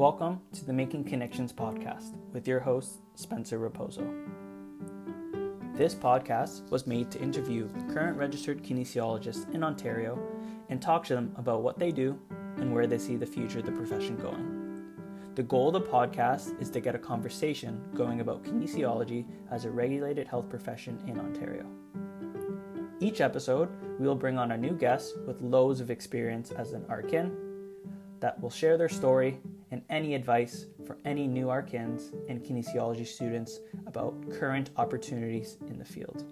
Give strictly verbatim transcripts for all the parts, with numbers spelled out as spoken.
Welcome to the Making Connections podcast with your host, Spencer Raposo. This podcast was made to interview current registered kinesiologists in Ontario and talk to them about what they do and where they see the future of the profession going. The goal of the podcast is to get a conversation going about kinesiology as a regulated health profession in Ontario. Each episode, we will bring on a new guest with loads of experience as an R K I N that will share their story and any advice for any new R K I Ns and kinesiology students about current opportunities in the field.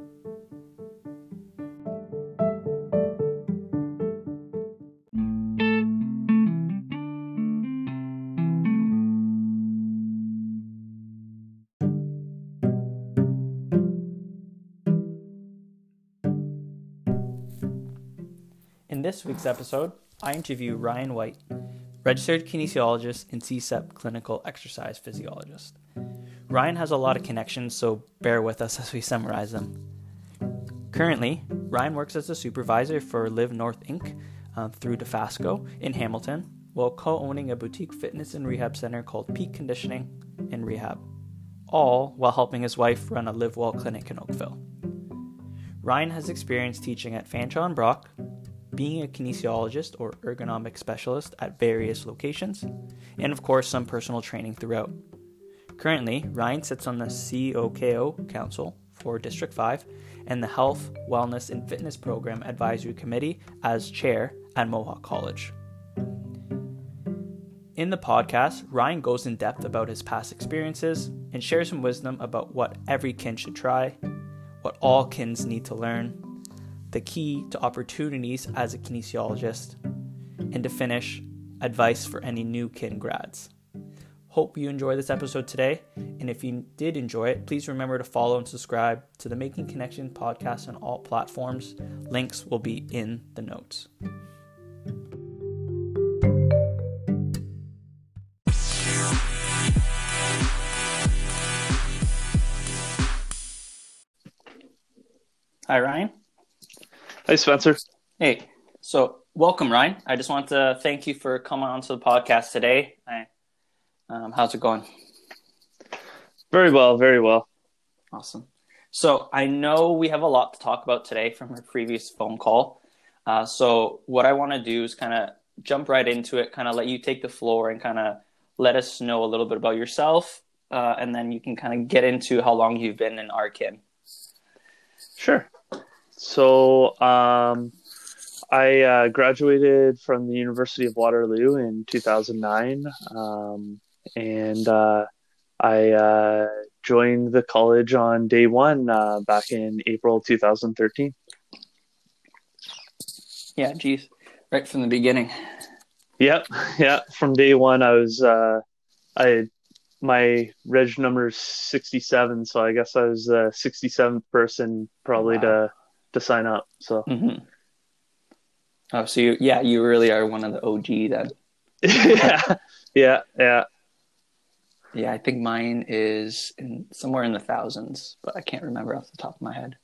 In this week's episode, I interview Ryan White, registered kinesiologist and C S E P clinical exercise physiologist. Ryan has a lot of connections, so bear with us as we summarize them. Currently, Ryan works as a supervisor for Live North Incorporated uh, through DeFasco in Hamilton, while co-owning a boutique fitness and rehab center called Peak Conditioning and Rehab, all while helping his wife run a Live Well clinic in Oakville. Ryan has experience teaching at Fanshawe and Brock, being a kinesiologist or ergonomic specialist at various locations, and of course some personal training throughout. Currently, Ryan sits on the C O K O Council for District five and the Health, Wellness, and Fitness Program Advisory Committee as chair at Mohawk College. In the podcast, Ryan goes in depth about his past experiences and shares some wisdom about what every kin should try, what all kins need to learn, the key to opportunities as a kinesiologist, and to finish, advice for any new kin grads. Hope you enjoy this episode today, and if you did enjoy it, please remember to follow and subscribe to the Making Connection podcast on all platforms. Links will be in the notes. Hi, Ryan. Hey, Spencer. Hey, so welcome, Ryan. I just want to thank you for coming on to the podcast today. I, um, how's it going? Very well, very well. Awesome. So I know we have a lot to talk about today from our previous phone call. Uh, so what I want to do is kind of jump right into it, kind of let you take the floor and kind of let us know a little bit about yourself, uh, and then you can kind of get into how long you've been in R K I N. Sure. So um, I uh, graduated from the University of Waterloo in two thousand nine, um, and uh, I uh, joined the college on day one uh, back in April two thousand thirteen. Yeah, geez, right from the beginning. Yep, yeah. From day one, I was uh, I my reg number is sixty-seven, so I guess I was the sixty-seventh person probably wow. to. to sign up. So mm-hmm. Oh, so you, yeah, you really are one of the O G then. yeah, yeah, yeah. Yeah, I think mine is in somewhere in the thousands, but I can't remember off the top of my head.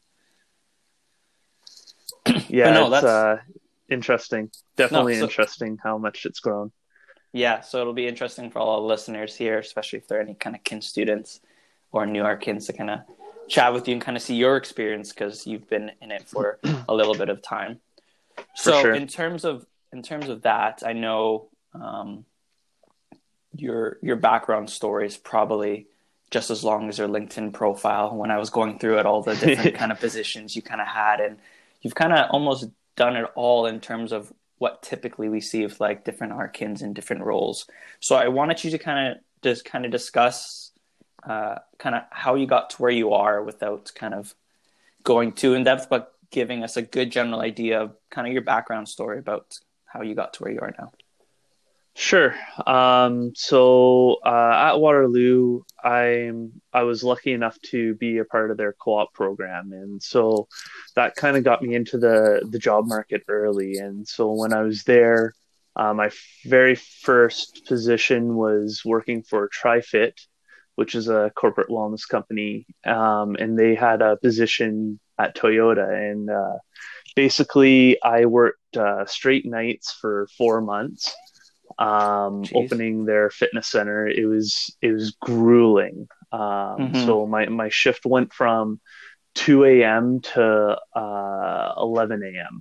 Yeah, no, it's that's uh, interesting. Definitely no, so, interesting how much it's grown. Yeah, so it'll be interesting for all the listeners here, especially if there are any kind of kin students or new R K I Ns to kind of chat with you and kind of see your experience because you've been in it for a little bit of time. For so sure. in terms of in terms of that, I know um, your your background story is probably just as long as your LinkedIn profile. When I was going through it, all the different kind of positions you kind of had, and you've kind of almost done it all in terms of what typically we see with like different R K I Ns in different roles. So I wanted you to kind of just kind of discuss uh, kind of how you got to where you are without kind of going too in depth, but giving us a good general idea of kind of your background story about how you got to where you are now. Sure. Um, so uh, at Waterloo, I'm I was lucky enough to be a part of their co-op program, and so that kind of got me into the the job market early. And so when I was there, uh, my very first position was working for TriFit, which is a corporate wellness company, um, and they had a position at Toyota. And uh, basically, I worked uh, straight nights for four months, um, Jeez. opening their fitness center. It was it was grueling. Um, Mm-hmm. so my my shift went from two a m to uh, eleven a m.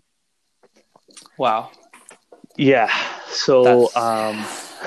Wow. Yeah. So That's um,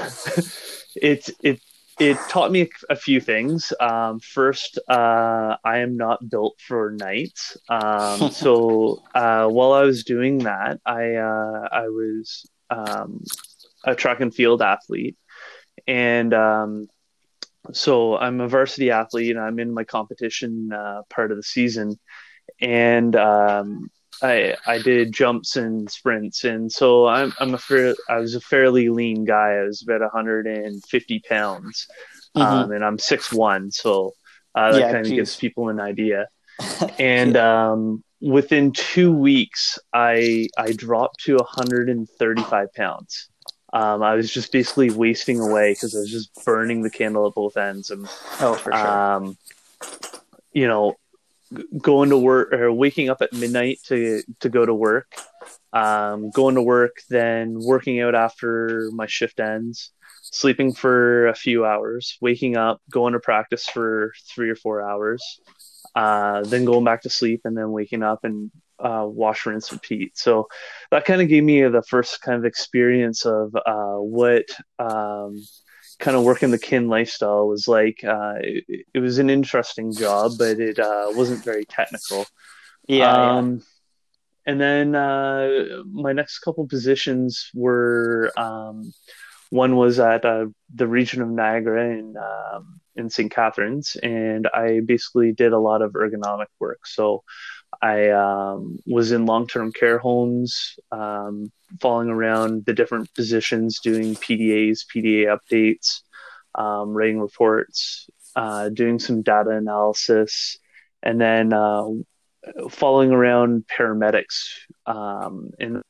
it it it taught me a few things. Um, first, uh, I am not built for nights. Um, so uh, while I was doing that, I uh, I was um, a track and field athlete, and um, so I'm a varsity athlete, and I'm in my competition uh, part of the season, and um, I I did jumps and sprints, and so I'm I'm a fair, I was a fairly lean guy. I was about one hundred fifty pounds, um, mm-hmm. and I'm six one, so uh, that Yeah, kind of gives geez. people an idea. And Yeah. um, within two weeks, I I dropped to one hundred thirty-five pounds. Um, I was just basically wasting away because I was just burning the candle at both ends, and Oh, for sure. um, you know, going to work or waking up at midnight to to go to work, um, going to work, then working out after my shift ends, sleeping for a few hours, waking up, going to practice for three or four hours, uh, then going back to sleep, and then waking up and uh, wash, rinse, repeat. So that kind of gave me the first kind of experience of uh, what um, kind of working the kin lifestyle was like. Uh, it, it was an interesting job, but it uh, wasn't very technical. Yeah, yeah. Um, and then uh, my next couple positions were um, one was at uh, the region of Niagara in um, in Saint Catharines, and I basically did a lot of ergonomic work. So I um, was in long term care homes, um, following around the different positions, doing P D As, P D A updates, um, writing reports, uh, doing some data analysis, and then uh, following around paramedics. Um, and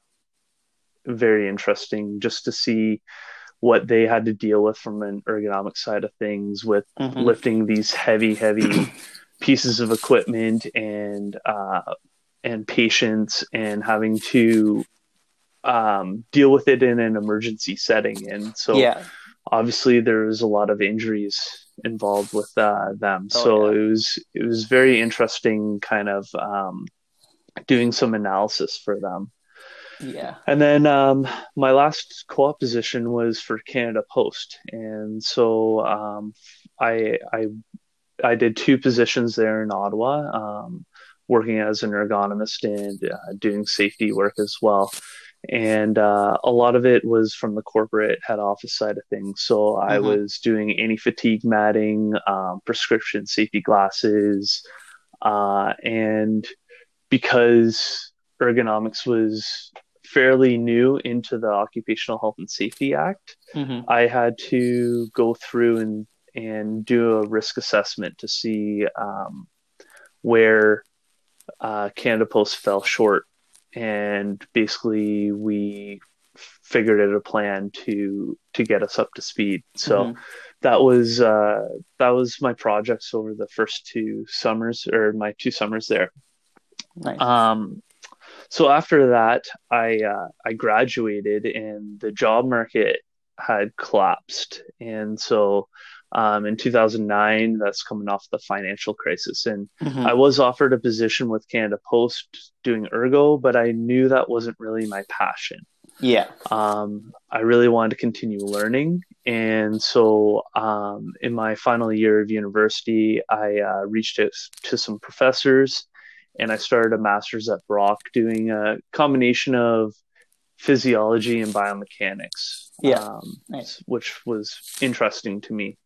very interesting just to see what they had to deal with from an ergonomic side of things with Mm-hmm. lifting these heavy, heavy pieces of equipment and uh, and patients and having to um, deal with it in an emergency setting. And so Yeah. obviously there was a lot of injuries involved with uh, them. Oh, So yeah. it was it was very interesting, kind of um, doing some analysis for them. Yeah. And then um, my last co-op position was for Canada Post, and so um, I I I did two positions there in Ottawa, um, working as an ergonomist and uh, doing safety work as well. And uh, a lot of it was from the corporate head office side of things. So I Mm-hmm. was doing anti-fatigue matting, um, prescription safety glasses, uh, and because ergonomics was fairly new into the Occupational Health and Safety Act, Mm-hmm. I had to go through and and do a risk assessment to see um, where uh, Canada Post fell short, and basically we figured out a plan to to get us up to speed. So Mm-hmm. that was uh, that was my projects over the first two summers, or my two summers there. Nice. Um, so after that, I uh, I graduated, and the job market had collapsed, and so um, in two thousand nine, that's coming off the financial crisis, and I Mm-hmm. was offered a position with Canada Post doing ergo, but I knew that wasn't really my passion. Yeah. Um, I really wanted to continue learning, and so um, in my final year of university, I uh, reached out to some professors, and I started a master's at Brock doing a combination of physiology and biomechanics, Yeah. um, Nice. which was interesting to me.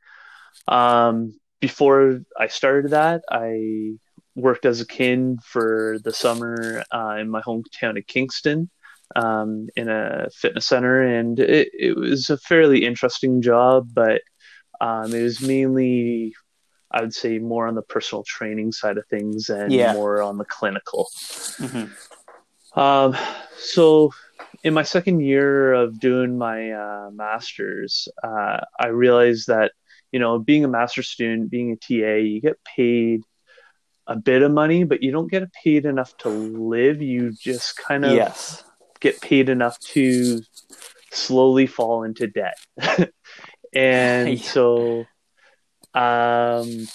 Um, before I started that, I worked as a kin for the summer uh, in my hometown of Kingston, um, in a fitness center, and it, it was a fairly interesting job, but um, it was mainly, I would say, more on the personal training side of things and Yeah. more on the clinical. Mm-hmm. Um, so in my second year of doing my uh, master's, uh, I realized that, you know, being a master's student, being a T A, you get paid a bit of money, but you don't get paid enough to live. You just kind of Yes. get paid enough to slowly fall into debt. And Yeah. so um,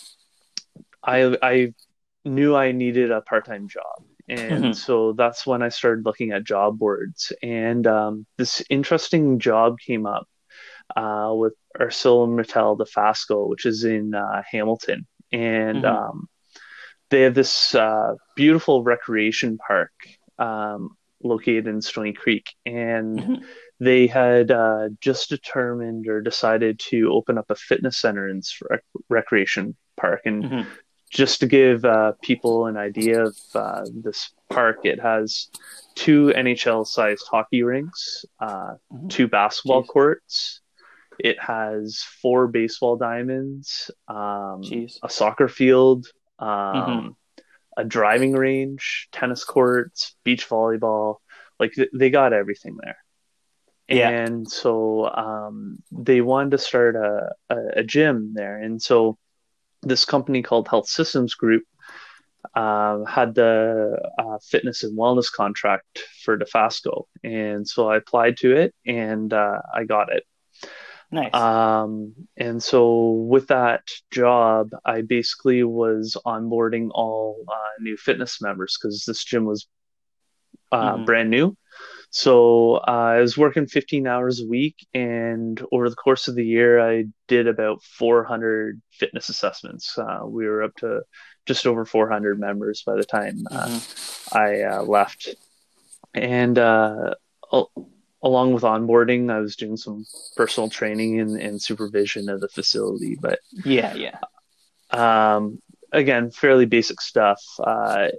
I I knew I needed a part-time job. And Mhm. so that's when I started looking at job boards. And um, this interesting job came up uh, with ArcelorMittal Dofasco, which is in uh, Hamilton. And Mhm. um, they have this uh, beautiful recreation park um, located in Stony Creek. And Mhm. they had uh, just determined or decided to open up a fitness center in this rec- recreation park. And Mhm. just to give uh, people an idea of uh, this park, it has two N H L-sized hockey rinks, uh, Mhm. two basketball Jeez. courts. It has four baseball diamonds, um, Jeez. a soccer field, Mhm. um, a driving range, tennis courts, beach volleyball. Like th- they got everything there. Yeah. And so um, they wanted to start a, a, a gym there. And so this company called Health Systems Group uh, had the uh, fitness and wellness contract for Dofasco. And so I applied to it and uh, I got it. Nice. Um, and so with that job, I basically was onboarding all uh, new fitness members because this gym was uh, Mhm. brand new. So uh, I was working fifteen hours a week, and over the course of the year, I did about four hundred fitness assessments. Uh, we were up to just over four hundred members by the time uh, Mhm. I uh, left. And uh, al- along with onboarding, I was doing some personal training and, and supervision of the facility. But Yeah. Yeah. um, again, fairly basic stuff. Uh,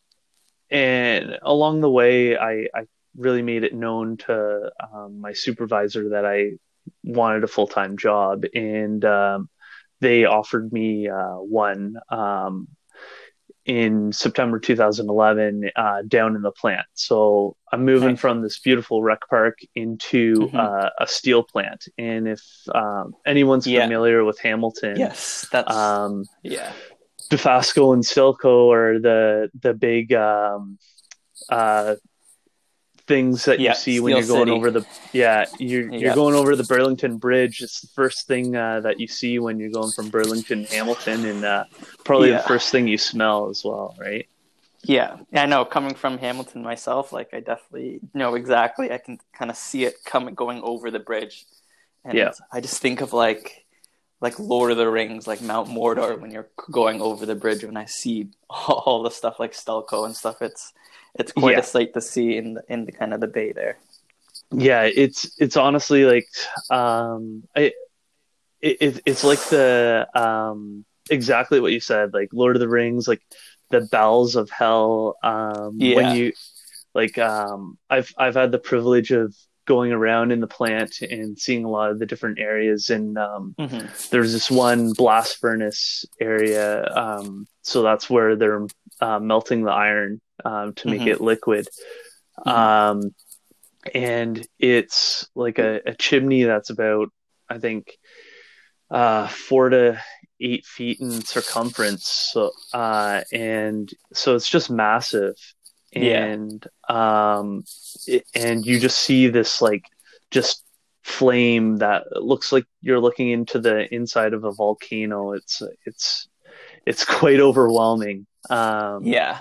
and along the way, I, I really made it known to um, my supervisor that I wanted a full time job, and um, they offered me uh, one um, in September two thousand eleven uh, down in the plant. So I'm moving Nice. from this beautiful rec park into Mhm. uh, a steel plant. And if um, anyone's Yeah. familiar with Hamilton, Yes. That's. um, Yeah. Dofasco and Stelco are the the big um, uh, things that you Yeah. see when Steel you're going City. over the yeah you're you're Yep. going over the Burlington Bridge. It's the first thing uh, that you see when you're going from Burlington to Hamilton, and uh, probably the Yeah. first thing you smell as well, right? Yeah. I know. Coming from Hamilton myself, like I definitely know exactly. I can kind of see it coming going over the bridge, and Yeah, I just think of like like Lord of the Rings, like Mount Mordor when you're going over the bridge. When I see all the stuff like Stelco and stuff, it's it's quite a yeah, sight to see in the in the kind of the bay there. yeah. It's it's honestly like um, I, it, it's like the um, exactly what you said, like Lord of the Rings, like the bells of hell. Um, when Yeah. you like um I've I've had the privilege of going around in the plant and seeing a lot of the different areas, and um Hmm. there's this one blast furnace area, um so that's where they're uh, melting the iron um to make Hmm. it liquid, Hmm. um and it's like a, a chimney that's about, I think, uh four to eight feet in circumference, so uh and so it's just massive. Yeah. And um it, and you just see this like just flame that looks like you're looking into the inside of a volcano. It's it's it's quite overwhelming. um Yeah.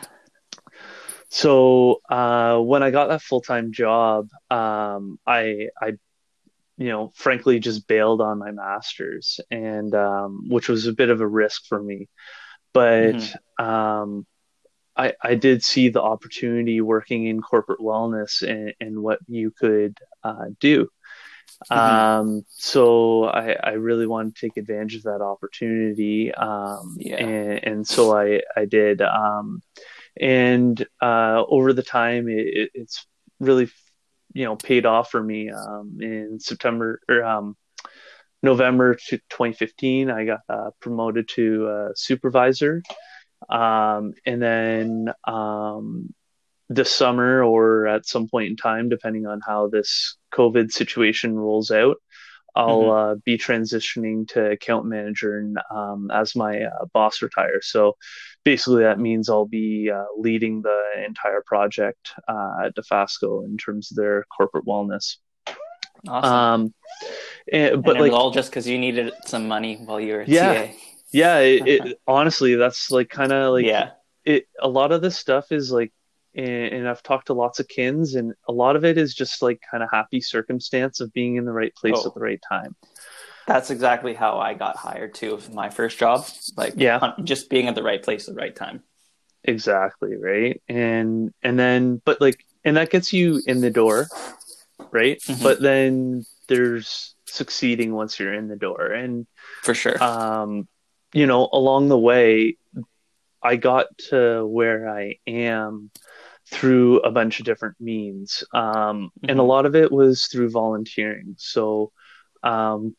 so uh when I got that full-time job, um I I you know, frankly, just bailed on my master's, and um, which was a bit of a risk for me. But Hmm. um, I, I did see the opportunity working in corporate wellness and, and what you could uh, do. Hmm. Um, so I, I really wanted to take advantage of that opportunity. Um, Yeah. and, and so I, I did. Um, and uh, over the time, it, it's really, you know, paid off for me. Um, in September or um, November to twenty fifteen, I got uh, promoted to uh, supervisor. Um, and then um, this summer, or at some point in time, depending on how this COVID situation rolls out, I'll Hmm. uh, be transitioning to account manager, and um, as my uh, boss retires. So basically, that means I'll be uh, leading the entire project uh, at Dofasco in terms of their corporate wellness. Awesome. Um, and, but And it was like, all just because you needed some money while you were at yeah, T A. yeah, it, it honestly, that's like kind of like Yeah. it. A lot of this stuff is like, and, and I've talked to lots of kins, and a lot of it is just like kind of happy circumstance of being in the right place at the Oh, right time. that's exactly how I got hired too. With my first job, like Yeah, just being at the right place at the right time. exactly, right. And and then, but like, and that gets you in the door, right? Hmm. But then there's succeeding once you're in the door, and For sure. um, you know, along the way, I got to where I am through a bunch of different means. Um, and a Hmm. lot of it was through volunteering. So um,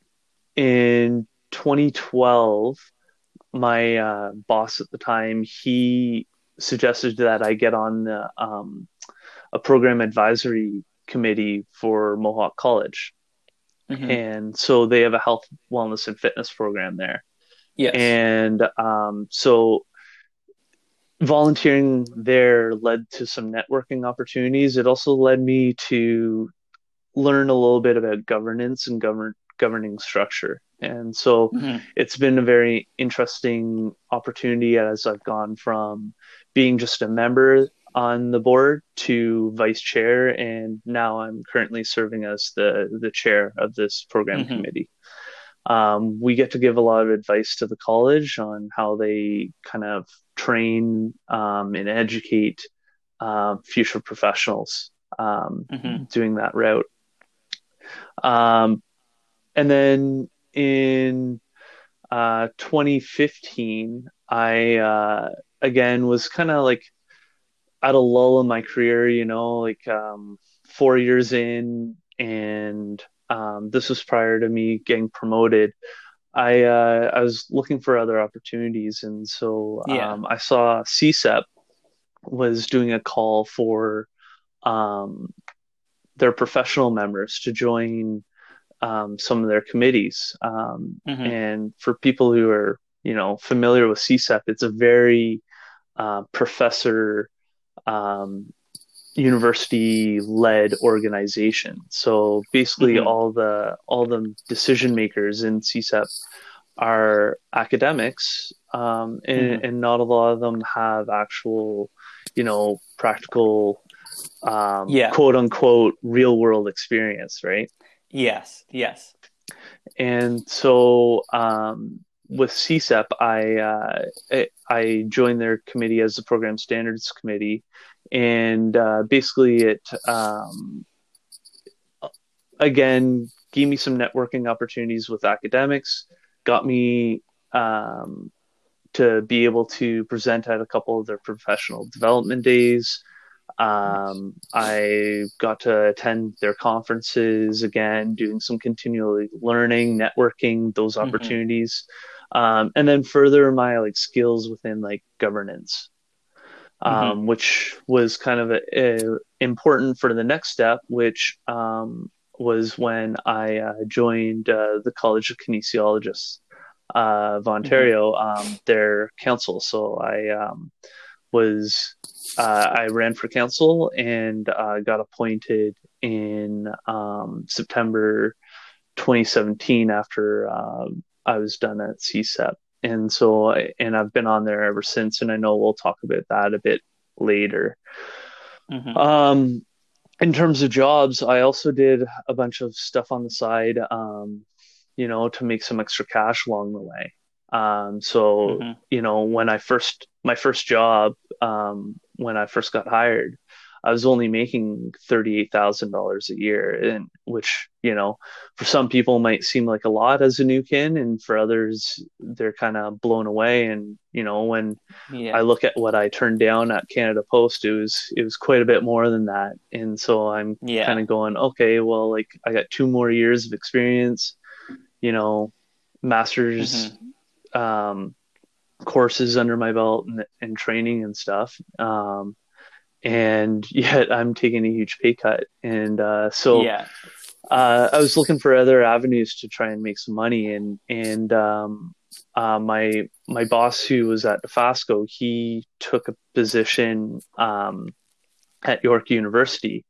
in twenty twelve, my uh, boss at the time, he suggested that I get on the, um, a program advisory committee for Mohawk College. Hmm. And so they have a health, wellness, and fitness program there. Yes. And um, so volunteering there led to some networking opportunities. It also led me to learn a little bit about governance and govern governing structure. And so Hmm. it's been a very interesting opportunity as I've gone from being just a member on the board to vice chair, and now I'm currently serving as the the chair of this program Hmm. committee. Um, we get to give a lot of advice to the college on how they kind of train um, and educate uh, future professionals um, Hmm. doing that route. Um, and then in uh, twenty fifteen, I uh, again was kind of like at a lull in my career, you know, like um, four years in, and um, this was prior to me getting promoted. I uh, I was looking for other opportunities, and so Yeah. um, I saw C S E P was doing a call for um, their professional members to join um, some of their committees. Um, Hmm. and for people who are, you know, familiar with C S E P, it's a very uh, professor um, university led organization. So basically, Hmm. all the all the decision makers in C S E P are academics, um, and, Hmm. and not a lot of them have actual, you know, practical, um, Yeah. quote unquote, real world experience, right? Yes. Yes. And so um, with C S E P, I, uh, I I joined their committee as the program standards committee, and uh, basically it um, again gave me some networking opportunities with academics, got me um, to be able to present at a couple of their professional development days. Nice. Um, I got to attend their conferences again, doing some continually learning, networking, those Hmm. opportunities, um, and then further my like skills within like governance, Hmm. um, which was kind of a, a, important for the next step, which um, was when I uh, joined uh, the College of Kinesiologists uh, of Hmm. Ontario, um, their council. So I um, was uh, I ran for council and uh, got appointed in um, September twenty seventeen after uh, I was done at C S E P. And so, and I've been on there ever since, and I know we'll talk about that a bit later. Hmm. Um, in terms of jobs, I also did a bunch of stuff on the side, um, you know, to make some extra cash along the way. Um, so, Hmm. you know, when I first, my first job, um, when I first got hired, I was only making thirty-eight thousand dollars a year, and which, you know, for some people might seem like a lot as a new kin, and for others, they're kind of blown away. And, you know, when I Yeah. look at what I turned down at Canada Post, it was it was quite a bit more than that. And so I'm kind Yeah. of going, okay, well, like I got two more years of experience, you know, master's Hmm. um, courses under my belt and, and training and stuff. Um, and yet I'm taking a huge pay cut. And uh, so Yeah. uh, I was looking for other avenues to try and make some money, and and um, uh, my my boss who was at Dofasco, he took a position um, at York University,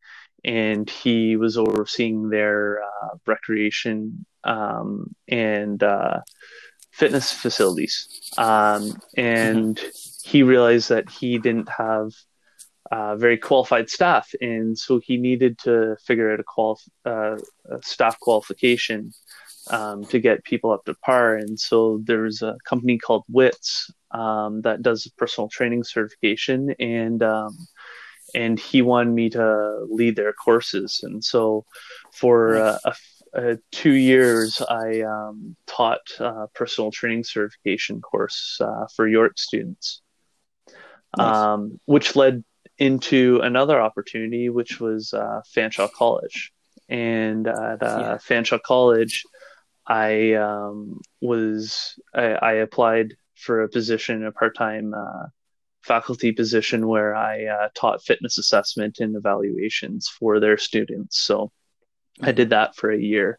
and he was overseeing their uh, recreation um, and uh, fitness facilities. Um, Mm-hmm. and he realized that he didn't have uh, very qualified staff, and so he needed to figure out a, qual- uh, a staff qualification um, to get people up to par. And so there's a company called WITS um, that does personal training certification, and um, and he wanted me to lead their courses. And so for uh, Nice. a, uh, two years, I um, taught uh, personal training certification course uh, for York students, Nice. um, which led into another opportunity, which was uh, Fanshawe College. And at Yeah. uh, Fanshawe College, I um, was I, I applied for a position, a part-time uh, faculty position where I uh, taught fitness assessment and evaluations for their students. So I Mm-hmm. did that for a year.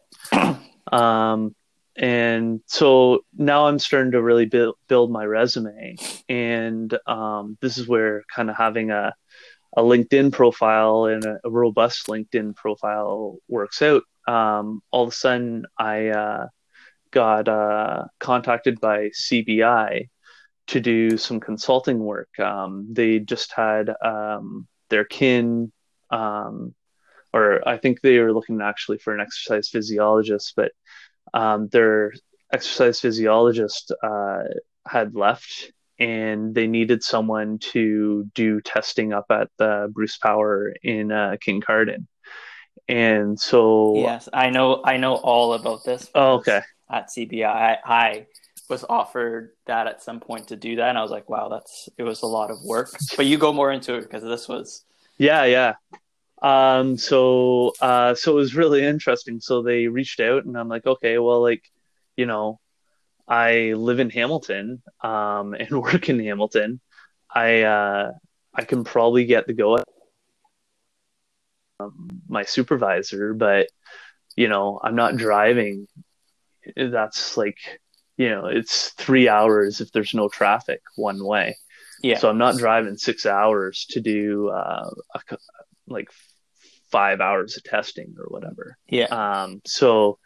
Um, and so now I'm starting to really build, build my resume. And um, this is where kind of having a, a LinkedIn profile and a, a robust LinkedIn profile works out. Um, all of a sudden, I uh, got uh, contacted by C B I to do some consulting work. Um, they just had um, their kin, um, or I think they were looking actually for an exercise physiologist, but um, their exercise physiologist uh, had left, and they needed someone to do testing up at the Bruce Power in uh, Kincardine. And so, Yes, I know. I know all about this oh, because okay, at C B I, I, I was offered that at some point to do that, and I was like, "Wow, that's it was a lot of work." But you go more into it because this was. yeah, yeah. Um, so, uh, so it was really interesting. So they reached out, and I'm like, okay, well, like, you know, I live in Hamilton, um, and work in Hamilton. I, uh, I can probably get the go at my supervisor, but you know, I'm not driving. That's like, you know, it's three hours if there's no traffic one way. Yeah, So I'm not driving six hours to do uh, a, like five hours of testing or whatever. yeah, Um, so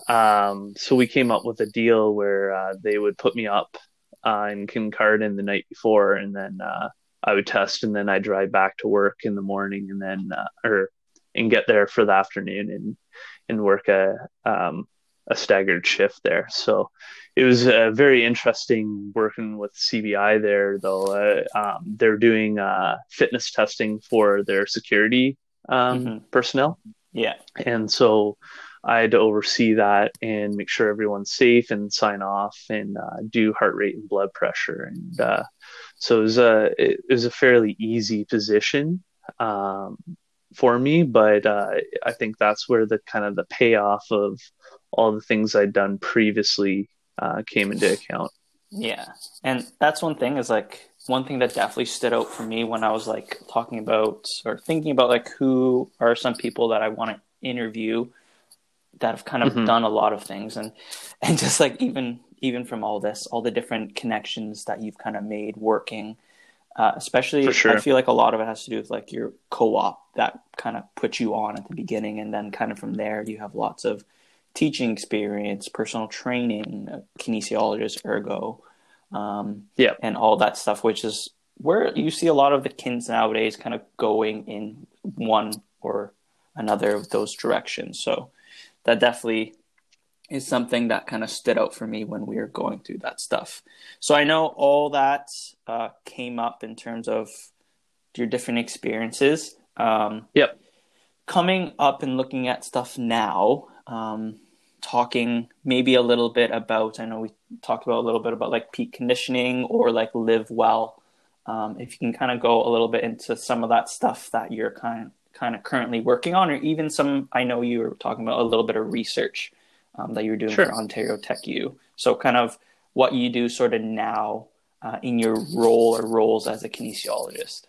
um, so we came up with a deal where uh, they would put me up uh, in Kincardine the night before, and then uh, I would test, and then I drive back to work in the morning, and then uh, or and get there for the afternoon and and work a um, a staggered shift there. So it was uh, very interesting working with C B I there, though. Uh, um, they're doing uh, fitness testing for their security um, hmm personnel, yeah, and so I had to oversee that and make sure everyone's safe and sign off and uh, do heart rate and blood pressure. And uh, so it was a it was a fairly easy position um, for me, but uh, I think that's where the kind of the payoff of all the things I'd done previously uh, came into account. yeah. And that's one thing is like one thing that definitely stood out for me when I was like talking about or thinking about like who are some people that I want to interview that have kind of Mm-hmm. done a lot of things and and just like even even from all this all the different connections that you've kind of made working uh, For especially I sure. feel like a lot of it has to do with like your co-op that kind of put you on at the beginning and then kind of from there you have lots of teaching experience, personal training, kinesiologist, ergo, um, Yeah. and all that stuff, which is where you see a lot of the kins nowadays kind of going in one or another of those directions. So that definitely is something that kind of stood out for me when we were going through that stuff. So I know all that uh, came up in terms of your different experiences. Um, Yep. coming up and looking at stuff now, um, talking maybe a little bit about, I know we talked about a little bit about like peak conditioning or like live well. Um, if you can kind of go a little bit into some of that stuff that you're kind of kind of currently working on, or even some, I know you were talking about a little bit of research um, that you were doing for Sure. Ontario Tech U. So kind of what you do sort of now uh, in your role or roles as a kinesiologist.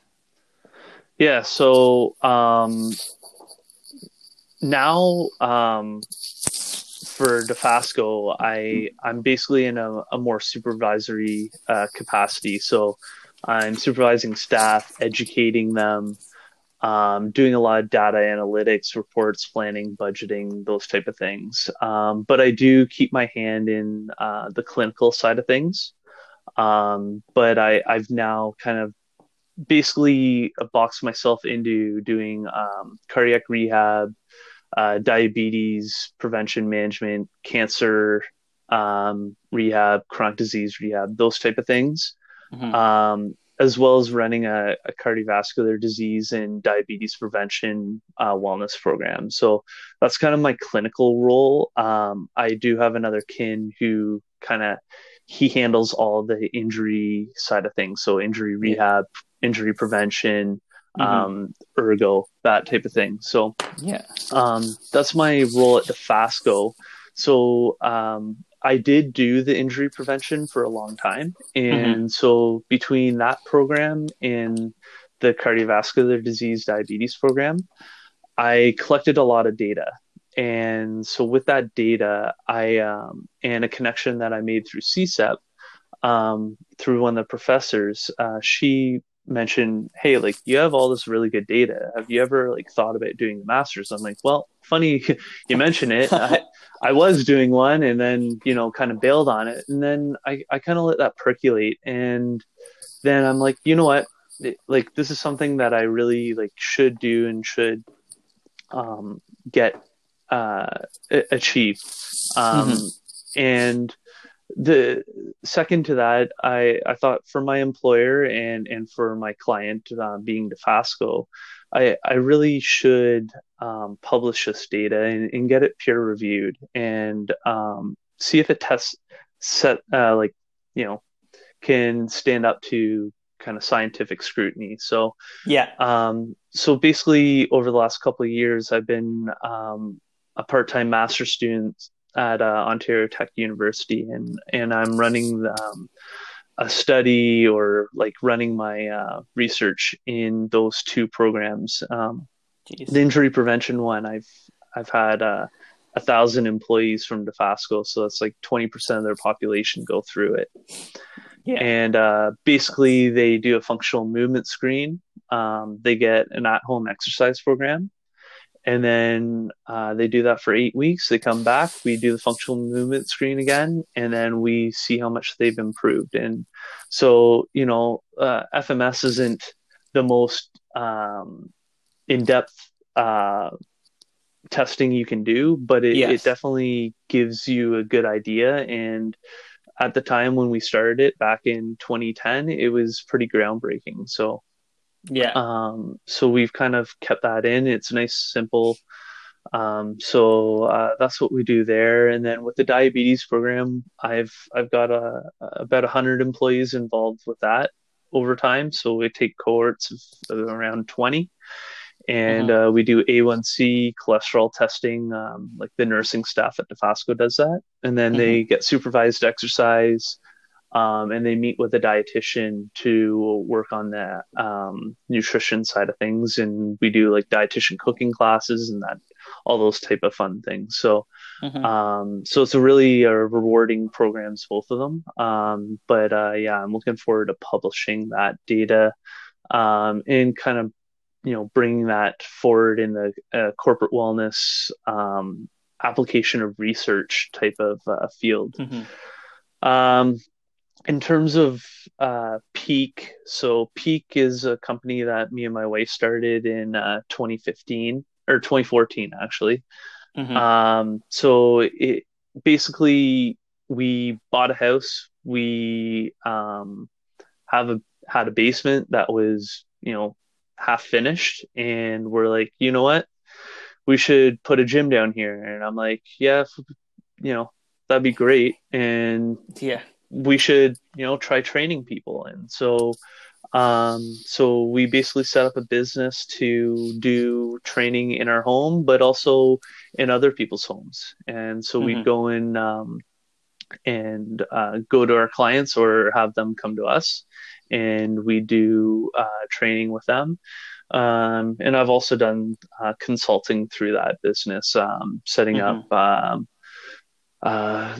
Yeah. So um, now um, for Dofasco, I I'm basically in a, a more supervisory uh, capacity. So I'm supervising staff, educating them, um, doing a lot of data analytics, reports, planning, budgeting, those type of things. Um, but I do keep my hand in uh, the clinical side of things. Um, but I, I've now kind of basically boxed myself into doing um, cardiac rehab, uh, diabetes prevention management, cancer um, rehab, chronic disease rehab, those type of things, Mm-hmm. um, as well as running a, a cardiovascular disease and diabetes prevention uh, wellness program. So that's kind of my clinical role. Um, I do have another kin who kind of he handles all the injury side of things, so injury Yeah. rehab, injury prevention, Mm-hmm. um, ergo, that type of thing. So Yeah. um, that's my role at Dofasco. So um, I did do the injury prevention for a long time. Mm-hmm. And so between that program and the cardiovascular disease diabetes program, I collected a lot of data. And so with that data, I um, and a connection that I made through C S E P, um, through one of the professors, uh, she mentioned, "Hey, like you have all this really good data. Have you ever like thought about doing a master's?" I'm like, "Well, funny you mention it. I I was doing one, and then you know kind of bailed on it, and then I I kind of let that percolate, and then I'm like, you know what? Like this is something that I really like should do and should um, get uh, achieve." Um, Mm-hmm. and the second to that, I, I thought for my employer and, and for my client, uh, being Dofasco, I, I really should um, publish this data and, and get it peer reviewed and um, see if it tests set uh, like you know can stand up to kind of scientific scrutiny. So Yeah. um, so basically, over the last couple of years, I've been um, a part-time master student at uh, Ontario Tech University, and and I'm running um, a study or like running my uh, research in those two programs. Um, the Jeez. injury prevention one, I've I've had uh, a thousand employees from Dofasco, so that's like twenty percent of their population go through it. Yeah. And uh, basically, they do a functional movement screen. Um, they get an at-home exercise program, and then uh, they do that for eight weeks. They come back, we do the functional movement screen again, and then we see how much they've improved. And so, you know, uh, F M S isn't the most um, in-depth uh, testing you can do, but it, it Yes. definitely gives you a good idea. And at the time when we started it back in twenty ten, it was pretty groundbreaking. So, Yeah. um, so we've kind of kept that in. It's nice, simple. Um, so uh, that's what we do there. And then with the diabetes program, I've I've got a, about a hundred employees involved with that over time. So we take cohorts of around twenty, and Mm-hmm. uh, we do A one C cholesterol testing. Um, like the nursing staff at Dofasco does that, and then Mm-hmm. they get supervised exercise, um, and they meet with a dietitian to work on the um, nutrition side of things. And we do like dietitian cooking classes and that, all those type of fun things. So, Mm-hmm. um, so it's a really uh, rewarding programs, both of them. Um, but uh, yeah, I'm looking forward to publishing that data um, and kind of you know bringing that forward in the uh, corporate wellness um, application of research type of uh, field. Mm-hmm. Um, in terms of uh, Peak, so Peak is a company that me and my wife started in uh, twenty fifteen or twenty fourteen, actually. Mm-hmm. Um, so it basically we bought a house. We um, have a had a basement that was you know half finished, and we're like, you know what, we should put a gym down here. And I'm like, yeah, you know, that'd be great. And Yeah. we should, you know, try training people. And so, um, so we basically set up a business to do training in our home, but also in other people's homes. And so we'd Mm-hmm. go in, um, and uh, go to our clients or have them come to us, and we do uh, training with them. Um, and I've also done uh, consulting through that business, um, setting up Mm-hmm. um, uh,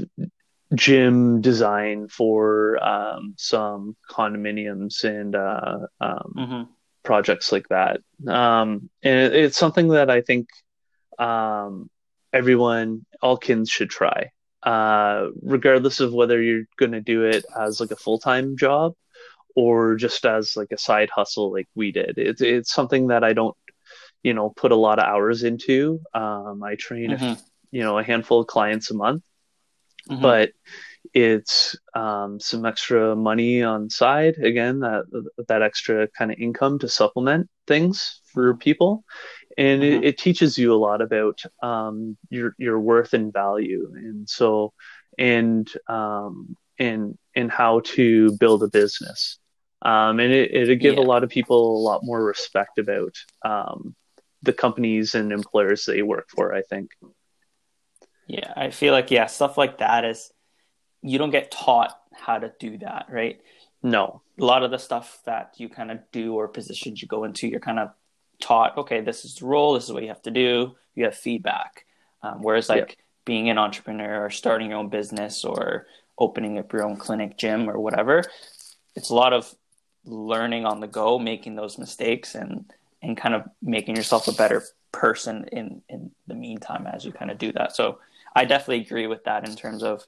gym design for um, some condominiums and uh, um, Mm-hmm. projects like that. Um, and it, it's something that I think um, everyone, all kids should try, uh, regardless of whether you're going to do it as like a full time job or just as like a side hustle like we did. It's it's something that I don't, you know, put a lot of hours into. Um, I train, a, Mm-hmm. you know, a handful of clients a month, Mm-hmm. but it's um, some extra money on side. Again, that that extra kind of income to supplement things for people, and it, Mm-hmm. it teaches you a lot about um, your your worth and value, and so and um, and and how to build a business. Um, and it it'll give a Yeah. lot of people a lot more respect about um, the companies and employers they work for, I think. Yeah. I feel like, yeah, stuff like that is, you don't get taught how to do that, right? No. A lot of the stuff that you kind of do or positions you go into, you're kind of taught, okay, this is the role, this is what you have to do. You have feedback. Um, whereas Yeah. like being an entrepreneur or starting your own business or opening up your own clinic, gym, or whatever, it's a lot of learning on the go, making those mistakes, and and kind of making yourself a better person in in the meantime as you kind of do that. So I definitely agree with that in terms of,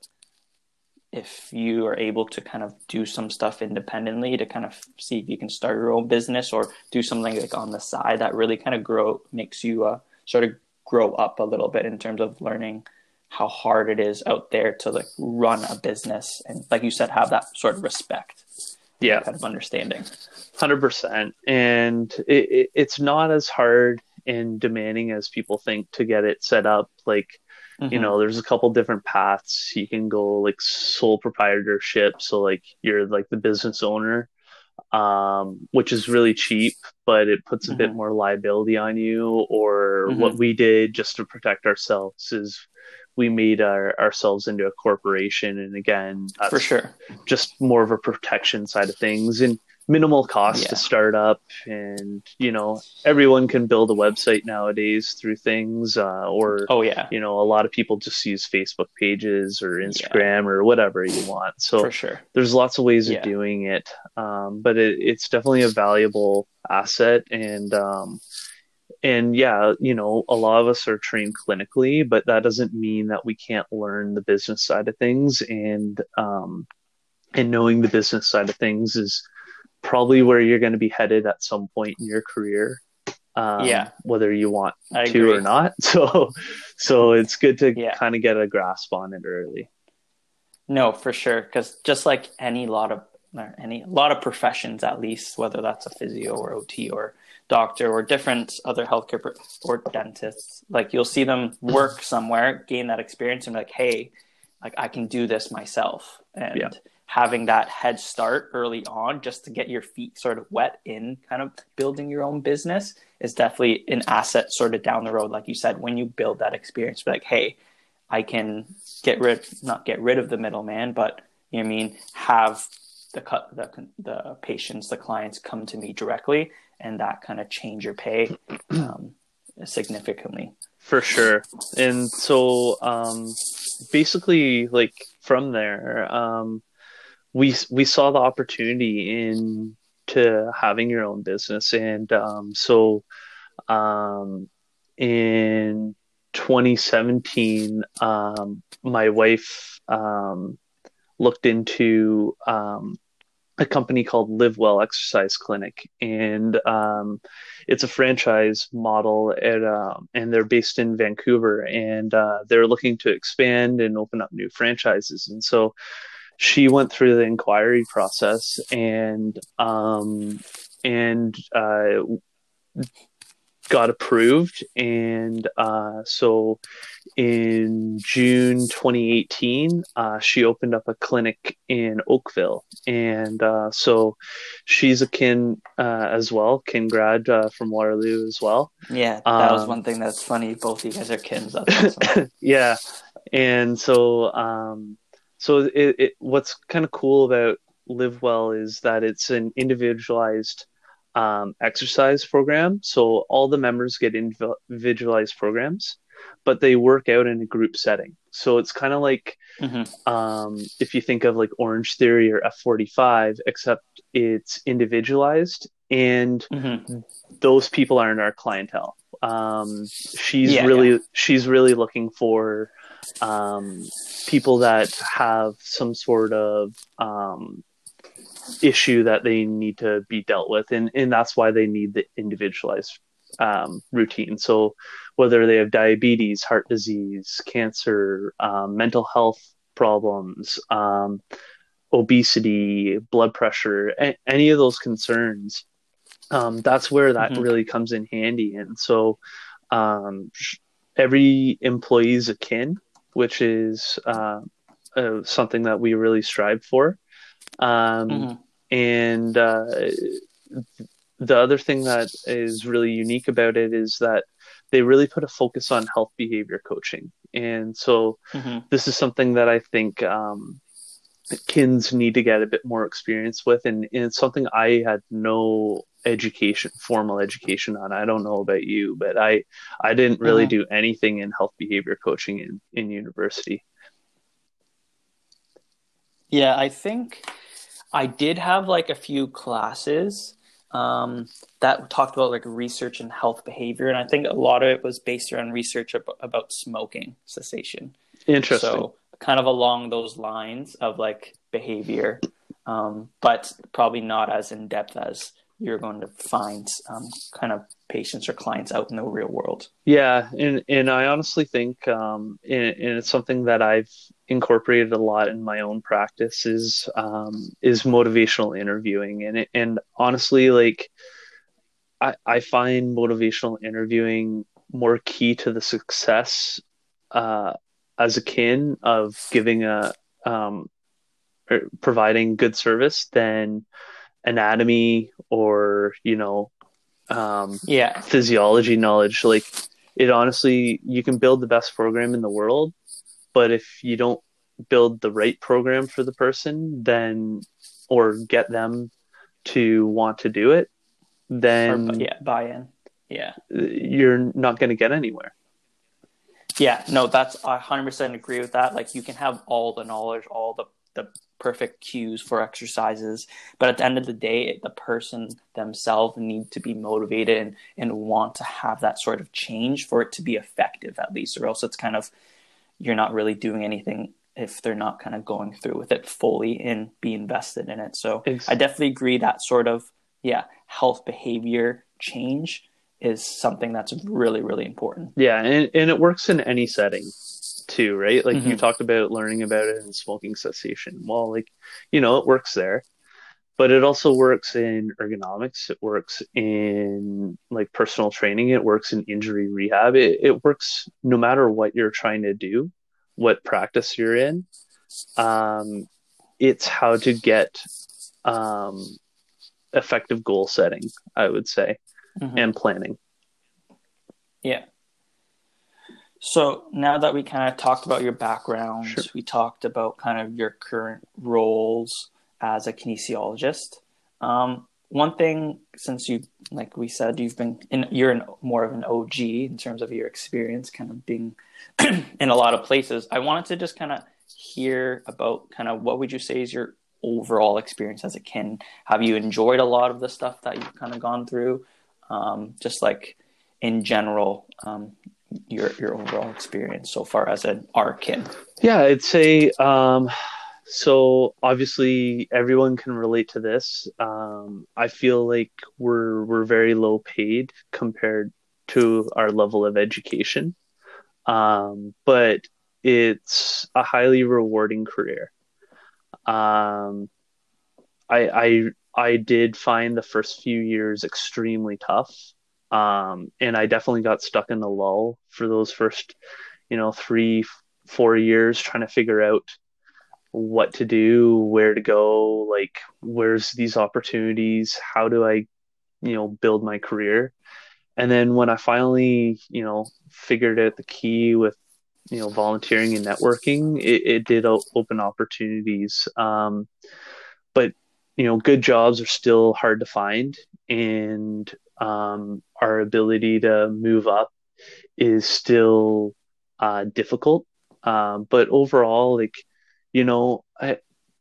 if you are able to kind of do some stuff independently to kind of see if you can start your own business or do something like on the side that really kind of grow makes you uh, sort of grow up a little bit in terms of learning how hard it is out there to like run a business, and like you said, have that sort of respect and Yeah. that kind of understanding. one hundred percent. And it, it, it's not as hard and demanding as people think to get it set up. Like, you Mm-hmm. know, there's a couple different paths. You can go like sole proprietorship. So, like, you're like the business owner, um, which is really cheap, but it puts a bit Mm-hmm. more liability on you. Or what Mm-hmm. we did just to protect ourselves is we made our, ourselves into a corporation. And again, For that's sure. just more of a protection side of things and minimal cost to Yeah. start up. And, you know, everyone can build a website nowadays through things, uh, or, Oh yeah. you know, a lot of people just use Facebook pages or Yeah. Instagram or whatever you want. For So sure. there's lots of ways of Yeah. doing it. Um, but it, it's definitely a valuable asset. And, um, and yeah, you know, a lot of us are trained clinically, but that doesn't mean that we can't learn the business side of things. And, um, and knowing the business side of things is probably where you're going to be headed at some point in your career, um, Yeah. whether you want I to or agree. not. So, so it's good to Yeah. kind of get a grasp on it early. No, for sure. Because just like any lot of or any a lot of professions, at least, whether that's a physio or O T or doctor or different other healthcare pro- or dentists, like you'll see them work somewhere, gain that experience, and be like, hey, like I can do this myself. Yeah, And having that head start early on, just to get your feet sort of wet in kind of building your own business, is definitely an asset sort of down the road. Like you said, when you build that experience, be like, hey, I can get rid, not get rid of the middleman, but you know what I mean, have the cut the the patients, the clients come to me directly, and that kind of change your pay um, significantly. for sure. And so, um, basically, like from there, um, we we saw the opportunity in to having your own business, and um, so um, in twenty seventeen, um, my wife um, looked into um, a company called Live Well Exercise Clinic, and um, it's a franchise model at, um, and they're based in Vancouver, and uh, they're looking to expand and open up new franchises. And so she went through the inquiry process and um, and uh, got approved. And uh, so in June twenty eighteen, uh, she opened up a clinic in Oakville. And uh, so she's a kin uh, as well, kin grad uh, from Waterloo as well. Yeah, that was Um, one thing that's funny. Both of you guys are kins. That's awesome. yeah. And so, um, so it, it, what's kind of cool about Live Well is that it's an individualized um, exercise program. So all the members get individualized programs, but they work out in a group setting. So it's kind of like Mm-hmm. um, if you think of like Orange Theory or F forty-five, except it's individualized and Mm-hmm. those people aren't our clientele. Um, she's Yeah, yeah. really she's really looking for um, people that have some sort of um, issue that they need to be dealt with, and and that's why they need the individualized um, routine. So whether they have diabetes, heart disease, cancer, um, mental health problems, um, obesity, blood pressure, a- any of those concerns, um, that's where that Mm-hmm. really comes in handy. And so um, every employee is a kin, which is uh, uh, something that we really strive for. Um, Mm-hmm. and uh, the other thing that is really unique about it is that they really put a focus on health behavior coaching. And so Mm-hmm. this is something that I think um, kins need to get a bit more experience with. And, and it's something I had no education, formal education on. I don't know about you, but I, I didn't really Mm-hmm. do anything in health behavior coaching in, in university. Yeah, I think I did have like a few classes um, that talked about like research and health behavior, and I think a lot of it was based around research ab- about smoking cessation. Interesting. So kind of along those lines of like behavior, um, but probably not as in depth as you're going to find um, kind of patients or clients out in the real world. Yeah, and and I honestly think, um, and, and it's something that I've incorporated a lot in my own practice is um, is motivational interviewing, and it, and honestly, like I I find motivational interviewing more key to the success uh, as a kin of giving a um, or providing good service than anatomy or you know um, Yeah. physiology knowledge. Like it honestly, you can build the best program in the world, but if you don't build the right program for the person, then or get them to want to do it, Or then yeah, buy-in. Yeah. you're not going to get anywhere. Yeah, no, that's I one hundred percent agree with that. Like you can have all the knowledge, all the the perfect cues for exercises, but at the end of the day, the person themselves need to be motivated and and want to have that sort of change for it to be effective at least, or else it's kind of you're not really doing anything if they're not kind of going through with it fully and be invested in it. So I Ex- definitely agree that sort of yeah, health behavior change is something that's really, really important. yeah, and, and it works in any setting too, right? Like you Mm-hmm. talked about learning about it in smoking cessation. Well, like, you know, it works there, but it also works in ergonomics. It works in like personal training. It works in injury rehab. It, it works no matter what you're trying to do, what practice you're in. Um, it's how to get um, effective goal setting, I would say, Mm-hmm. and planning. Yeah. So now that we kind of talked about your background, Sure. we talked about kind of your current roles as a kinesiologist. Um, one thing, since you, like we said, you've been in, you're in more of an O G in terms of your experience, kind of being in a lot of places. I wanted to just kind of hear about kind of what would you say is your overall experience as a kin? Have you enjoyed a lot of the stuff that you've kind of gone through? Um, just like in general, um, your your overall experience so far as an arkin. Yeah, I'd say um, so. Obviously, everyone can relate to this. Um, I feel like we're we're very low paid compared to our level of education, um, but it's a highly rewarding career. Um, I I I did find the first few years extremely tough, um, and I definitely got stuck in the lull for those first, you know, three four years trying to figure out what to do, where to go, like where's these opportunities, how do I, you know, build my career. And then when I finally, you know, figured out the key with, you know, volunteering and networking, it, it did o- open opportunities. Um, but, you know, good jobs are still hard to find. And um, our ability to move up is still uh, difficult. Um, but overall, like, you know, I,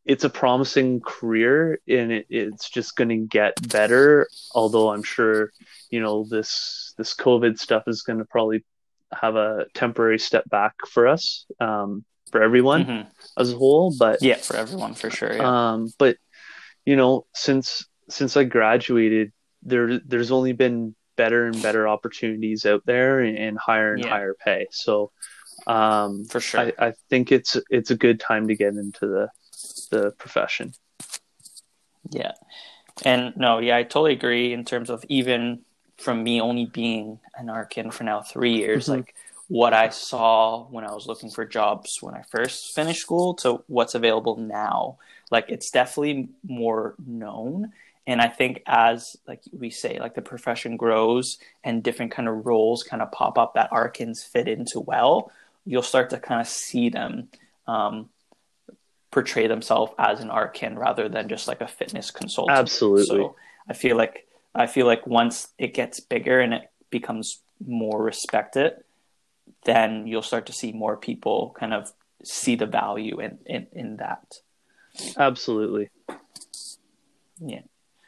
it's a promising career, and it, it's just going to get better. Although I'm sure, you know, this this COVID stuff is going to probably have a temporary step back for us, um, for everyone Mm-hmm. as a whole. But Yeah, for everyone, for sure. Yeah. um, but you know, since since I graduated, there there's only been better and better opportunities out there, and, and higher and Yeah, higher pay. So um, for sure. I, I think it's it's a good time to get into the the profession. Yeah. And no, yeah, I totally agree in terms of even from me only being an Arkin for now three years, Mm-hmm. like what I saw when I was looking for jobs when I first finished school to what's available now. Like it's definitely more known. And I think as like we say, like the profession grows and different kind of roles kind of pop up that Arkins fit into well, you'll start to kind of see them um, portray themselves as an Arkin rather than just like a fitness consultant. Absolutely. So I feel like I feel like once it gets bigger and it becomes more respected, then you'll start to see more people kind of see the value in, in, in that. Absolutely. Yeah.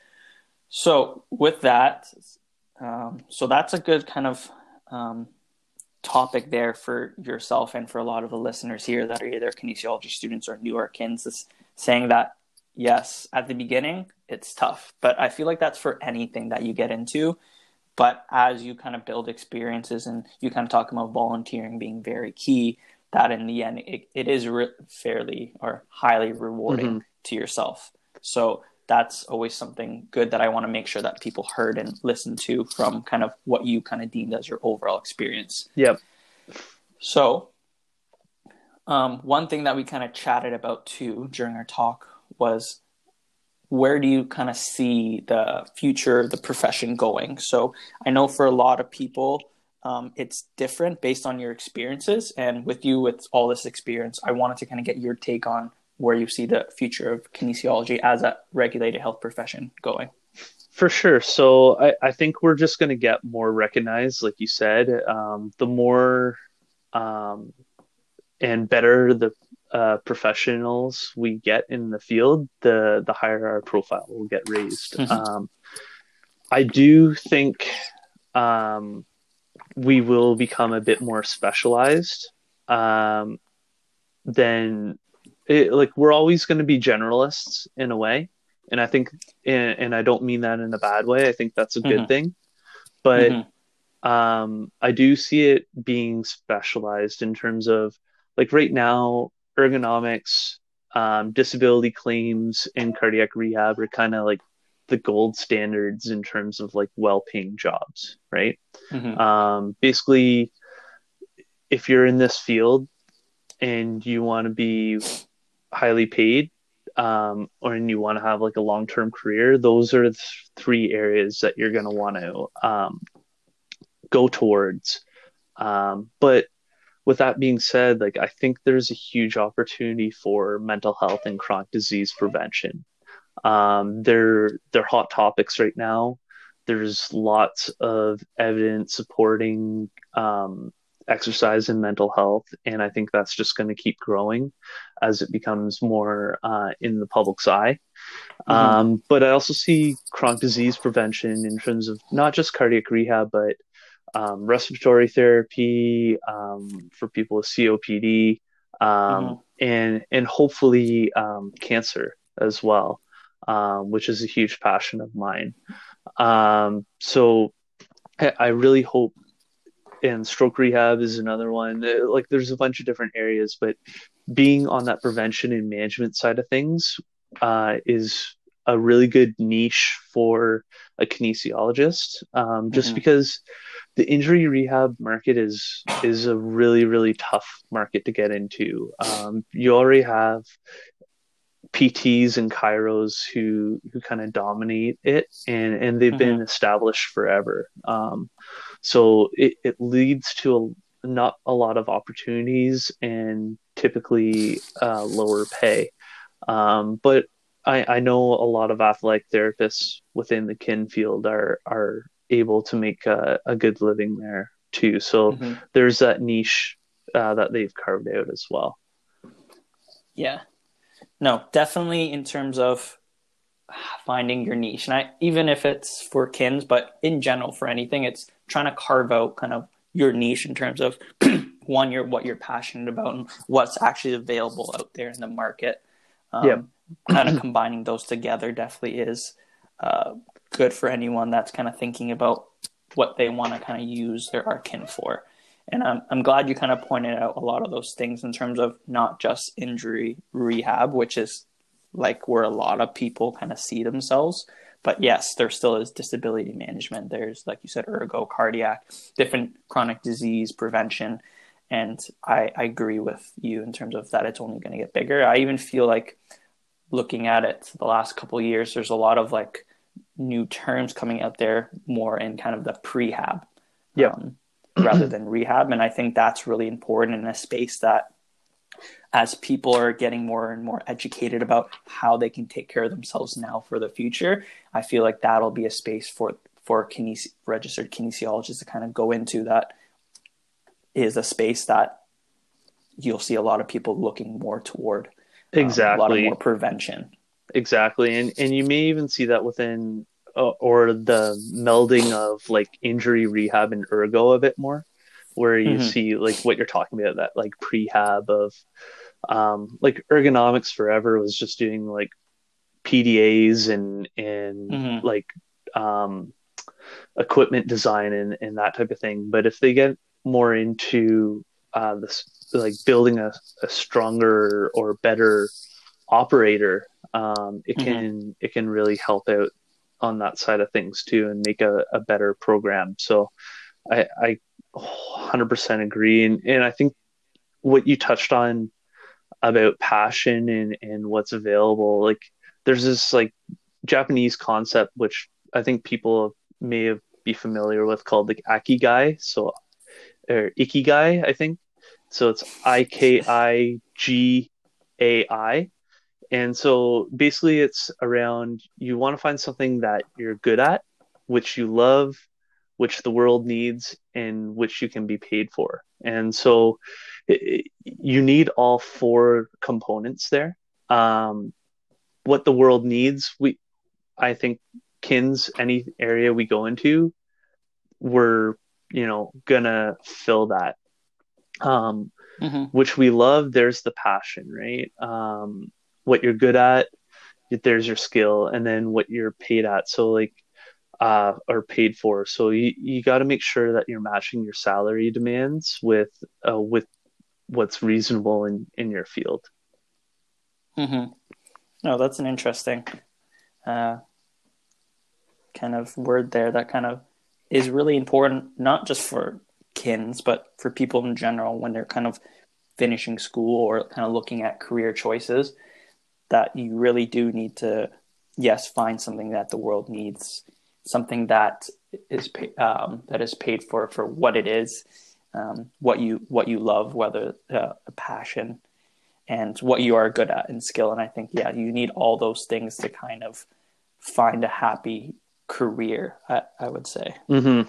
So with that, um, so that's a good kind of um, topic there for yourself and for a lot of the listeners here that are either kinesiology students or new Arkins, is saying that, yes, at the beginning, it's tough. But I feel like that's for anything that you get into. But as you kind of build experiences and you kind of talk about volunteering being very key, that in the end, it, it is re- fairly or highly rewarding Mm-hmm. to yourself. So that's always something good that I want to make sure that people heard and listened to from kind of what you kind of deemed as your overall experience. Yep. So um, one thing that we kind of chatted about too during our talk was, where do you kind of see the future of the profession going? So I know for a lot of people, um, it's different based on your experiences. And with you, with all this experience, I wanted to kind of get your take on where you see the future of kinesiology as a regulated health profession going. For sure. So I, I think we're just going to get more recognized, like you said. Um, the more um, and better the uh, professionals we get in the field, the the higher our profile will get raised. Mm-hmm. Um, I do think um, we will become a bit more specialized. Um, then, it, like we're always going to be generalists in a way, and I think, and, and I don't mean that in a bad way. I think that's a good Mm-hmm. thing, but Mm-hmm. um, I do see it being specialized in terms of, like right now, ergonomics, um, disability claims, and cardiac rehab are kind of like the gold standards in terms of like well-paying jobs, right? Mm-hmm. Um, basically, if you're in this field and you want to be highly paid, um, or and you want to have like a long-term career, those are the th- three areas that you're going to want to um, go towards. Um, but with that being said, like I think there's a huge opportunity for mental health and chronic disease prevention. Um, they're they're hot topics right now. There's lots of evidence supporting um, exercise and mental health, and I think that's just going to keep growing as it becomes more uh, in the public's eye. Mm-hmm. Um, but I also see chronic disease prevention in terms of not just cardiac rehab, but um, respiratory therapy um, for people with C O P D, Mm-hmm. um, and and hopefully um, cancer as well, um, which is a huge passion of mine. Um, so I, I really hope, and stroke rehab is another one. Uh, Like there's a bunch of different areas, but being on that prevention and management side of things uh, is a really good niche for a kinesiologist, um, just Mm-hmm. because the injury rehab market is is a really really tough market to get into. Um, you already have P Ts and chiros who who kind of dominate it, and and they've Mm-hmm. been established forever. Um, so it, it leads to a, not a lot of opportunities and typically uh, lower pay. Um, but I, I know a lot of athletic therapists within the kin field are are able to make a, a good living there too. So Mm-hmm. there's that niche uh, that they've carved out as well. Yeah. No, definitely in terms of finding your niche. And I, even if it's for kins, but in general for anything, it's trying to carve out kind of your niche in terms of one, your what you're passionate about and what's actually available out there in the market. Yep. Um, kind of combining those together definitely is uh, good for anyone that's kind of thinking about what they want to kind of use their Arkin for. And I'm I'm glad you kind of pointed out a lot of those things in terms of not just injury rehab, which is like where a lot of people kind of see themselves. But yes, there still is disability management. There's, like you said, ergo, cardiac, different chronic disease prevention. And I, I agree with you in terms of that it's only going to get bigger. I even feel like looking at it the last couple of years, there's a lot of like new terms coming out there more in kind of the prehab Yep. um, rather than rehab. And I think that's really important in a space that as people are getting more and more educated about how they can take care of themselves now for the future, I feel like that'll be a space for, for kinesi- registered kinesiologists to kind of go into. That is a space that you'll see a lot of people looking more toward, um, a lot of more Exactly. prevention. Exactly. And and you may even see that within uh, or the melding of like injury rehab and ergo a bit more, where you Mm-hmm. see like what you're talking about, that like prehab of um like Ergonomics Forever was just doing like P D As and and Mm-hmm. like um equipment design and, and that type of thing. But if they get more into uh this, like building a, a stronger or better operator, um, it Mm-hmm. can it can really help out on that side of things too and make a, a better program. So I, I one hundred percent agree. And, and I think what you touched on about passion and, and what's available, like there's this like Japanese concept, which I think people may have be familiar with, called like Akigai. So, or Ikigai, I think. So it's I K I G A I. And so basically, it's around you want to find something that you're good at, which you love, which the world needs, and which you can be paid for. And so it, you need all four components there. Um, what the world needs, we I think kins, any area we go into, we're you know gonna fill that. Um, Mm-hmm. which we love. There's the passion, right? Um, what you're good at, there's your skill, and then what you're paid at. So like uh or paid for. So you, you got to make sure that you're matching your salary demands with uh, with what's reasonable in in your field. Mm-hmm. No, that's an interesting uh, kind of word there that kind of is really important, not just for kins, but for people in general when they're kind of finishing school or kind of looking at career choices, that you really do need to, yes, find something that the world needs, something that is um, that is paid for for what it is, um, what you what you love, whether uh, a passion and what you are good at and skill. And I think, yeah, you need all those things to kind of find a happy career, I, I would say. Mm-hmm.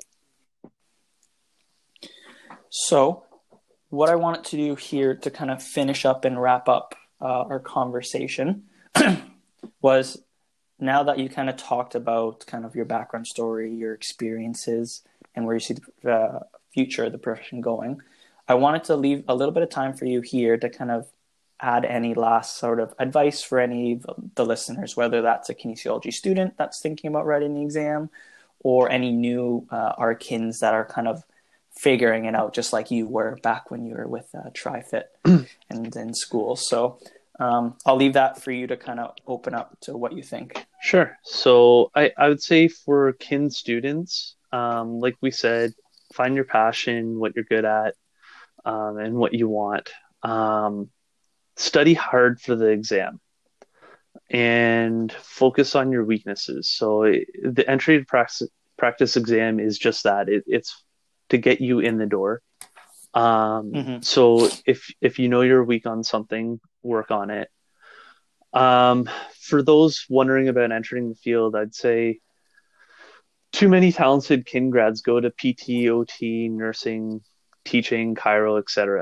So, what I wanted to do here to kind of finish up and wrap up uh, our conversation was, now that you kind of talked about kind of your background story, your experiences, and where you see the uh, future of the profession going, I wanted to leave a little bit of time for you here to kind of add any last sort of advice for any of the listeners, whether that's a kinesiology student that's thinking about writing the exam, or any new uh, Arkins that are kind of figuring it out, just like you were back when you were with uh, TriFit and in school. So um, I'll leave that for you to kind of open up to what you think. Sure. So I, I would say for kin students, um, like we said, find your passion, what you're good at, um, and what you want. Um, study hard for the exam and focus on your weaknesses. So it, the entry to practice, practice exam is just that. It, it's to get you in the door. Um, Mm-hmm. so if if you know you're weak on something, work on it. Um, for those wondering about entering the field, I'd say too many talented kin grads go to P T, O T, nursing, teaching, chiro, et cetera.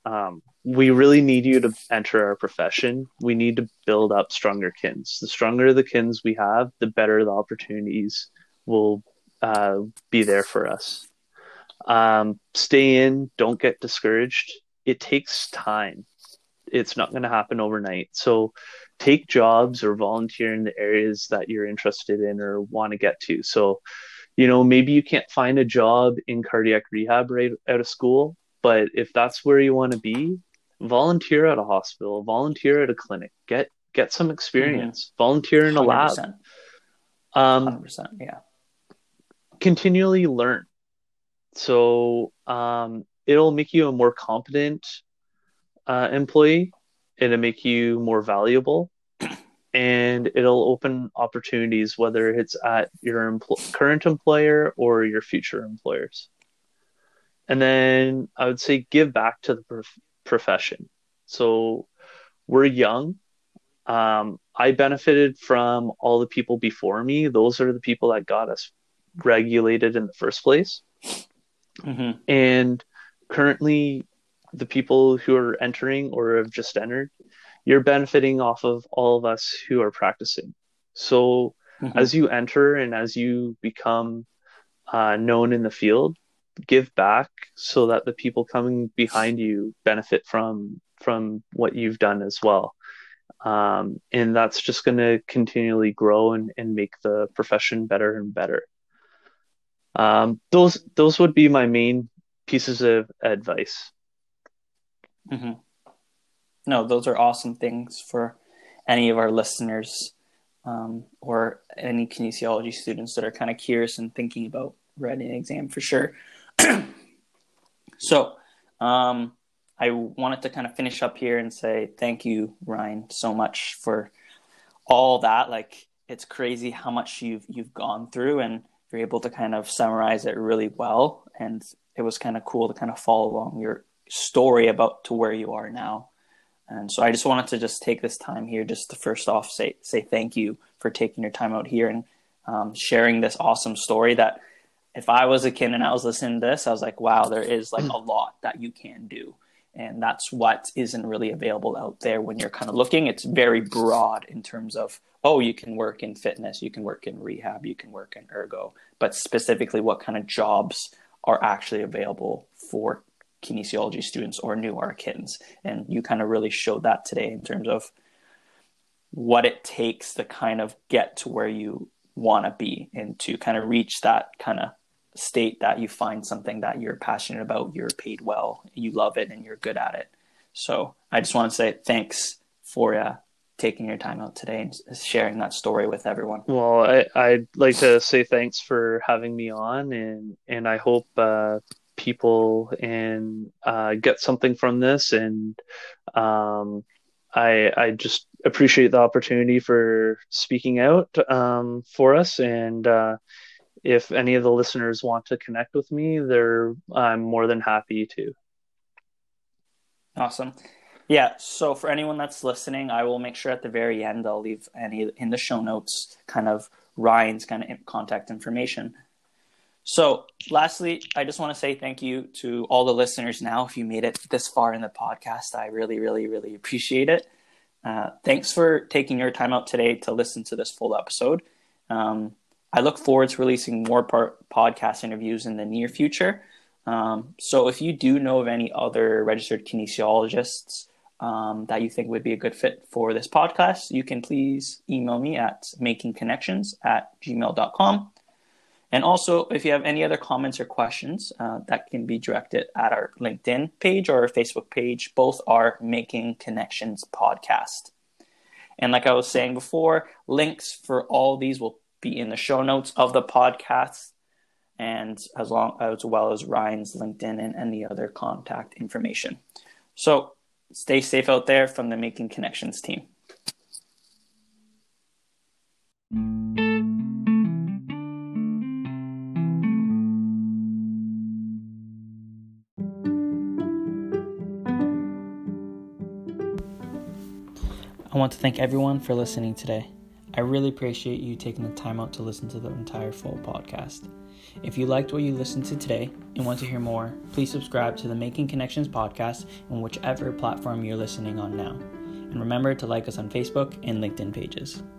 um, we really need you to enter our profession. We need to build up stronger kins. The stronger the kins we have, the better the opportunities will uh, be there for us. Um, stay in, don't get discouraged. It takes time. It's not going to happen overnight. So take jobs or volunteer in the areas that you're interested in or want to get to. So, you know, maybe you can't find a job in cardiac rehab right out of school, but if that's where you want to be, volunteer at a hospital, volunteer at a clinic, get get some experience, mm-hmm. volunteer in a one hundred lab. percent. Um, one hundred percent, yeah. Continually learn. So um, it'll make you a more competent uh, employee. It'll make you more valuable, and it'll open opportunities, whether it's at your empl- current employer or your future employers. And then I would say give back to the prof- profession. So we're young. Um, I benefited from all the people before me. Those are the people that got us regulated in the first place. Mm-hmm. And currently, the people who are entering or have just entered, you're benefiting off of all of us who are practicing. So mm-hmm. as you enter and as you become uh, known in the field, give back so that the people coming behind you benefit from from what you've done as well. Um, and that's just going to continually grow and, and make the profession better and better. Um, those those would be my main pieces of advice. Mm-hmm. No, those are awesome things for any of our listeners um, or any kinesiology students that are kind of curious and thinking about writing an exam for sure. So um, I wanted to kind of finish up here and say thank you, Ryan, so much for all that. Like, it's crazy how much you've you've gone through, and you're able to kind of summarize it really well. And it was kind of cool to kind of follow along your story about to where you are now. And so I just wanted to just take this time here just to first off say say thank you for taking your time out here and um, sharing this awesome story that if I was a kid and I was listening to this, I was like, wow, there is like a lot that you can do. And that's what isn't really available out there when you're kind of looking. It's very broad in terms of, oh, you can work in fitness, you can work in rehab, you can work in ergo, but specifically what kind of jobs are actually available for kinesiology students or new R Kins. And you kind of really showed that today in terms of what it takes to kind of get to where you want to be and to kind of reach that kind of state that you find something that you're passionate about, you're paid well, you love it, and you're good at it. So I just want to say thanks for uh, taking your time out today and sharing that story with everyone. Well, I, I'd like to say thanks for having me on, and, and I hope uh, people and uh, get something from this. And um, I, I just appreciate the opportunity for speaking out um, for us. And uh, if any of the listeners want to connect with me, they're I'm more than happy to. Awesome. Yeah. So for anyone that's listening, I will make sure at the very end, I'll leave any in the show notes, kind of Ryan's kind of contact information. So lastly, I just want to say thank you to all the listeners now. If you made it this far in the podcast, I really, really, really appreciate it. Uh, thanks for taking your time out today to listen to this full episode. Um, I look forward to releasing more par- podcast interviews in the near future. Um, so if you do know of any other registered kinesiologists um, that you think would be a good fit for this podcast, you can please email me at makingconnections at gmail dot com. And also, if you have any other comments or questions, uh, that can be directed at our LinkedIn page or our Facebook page. Both are Making Connections Podcast. And like I was saying before, links for all these will be in the show notes of the podcast, and as long as well as Ryan's LinkedIn and any other contact information. So stay safe out there from the Making Connections team. I want to thank everyone for listening today. I really appreciate you taking the time out to listen to the entire full podcast. If you liked what you listened to today and want to hear more, please subscribe to the Making Connections podcast on whichever platform you're listening on now. And remember to like us on Facebook and LinkedIn pages.